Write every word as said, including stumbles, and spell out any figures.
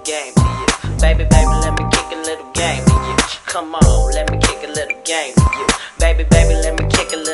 little game to you. Baby, baby, let me kick a little game to you. Come on, let me kick a little game to you. Baby, baby, let me kick a little